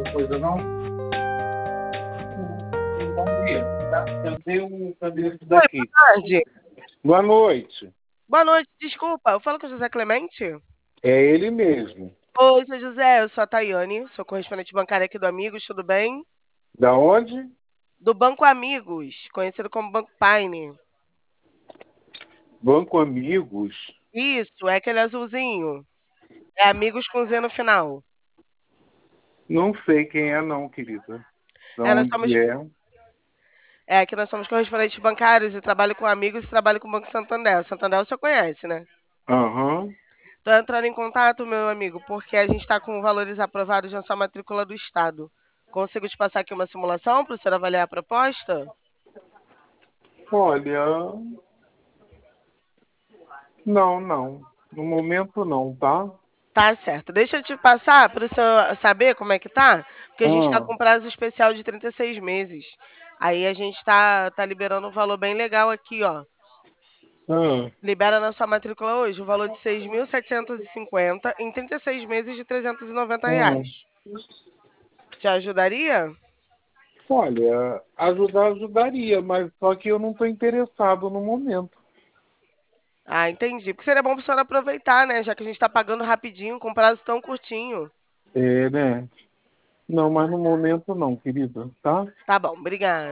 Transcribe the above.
coisa, não? Bom dia, tá? Cadê esse Oi, daqui? boa tarde. Boa noite. Boa noite, desculpa. Eu falo com o José Clemente? É ele mesmo. Oi, seu José, eu sou a Tayane, sou correspondente bancária aqui do Amigos, tudo bem? Da onde? Do Banco Amigos, conhecido como Banco Paine. Banco Amigos. Isso, é aquele azulzinho. É Amigos com Z no final. Não sei quem é não, querida. Da É, nós onde somos, é? é que nós somos correspondentes bancários e trabalho com Amigos e trabalho com o Banco Santander. O Santander você conhece, né? Aham. Tô entrando em contato, meu amigo, porque a gente está com valores aprovados na sua matrícula do Estado. Consigo te passar aqui uma simulação para o senhor avaliar a proposta? Olha, não, não. No momento não, tá? Tá certo. Deixa eu te passar para o senhor saber como é que tá, porque a gente está Ah, com prazo especial de 36 meses. Aí a gente tá liberando um valor bem legal aqui, ó. ah, Libera na sua matrícula hoje o valor de 6.750 em 36 meses de 390 ah. reais. Te ajudaria? Olha, ajudaria, mas só que eu não estou interessado no momento. Ah, entendi. Porque seria bom para o senhor aproveitar, né? Já que a gente está pagando rapidinho, com prazo tão curtinho. É, né? Não, mas no momento não, querida, tá? Tá bom, obrigada.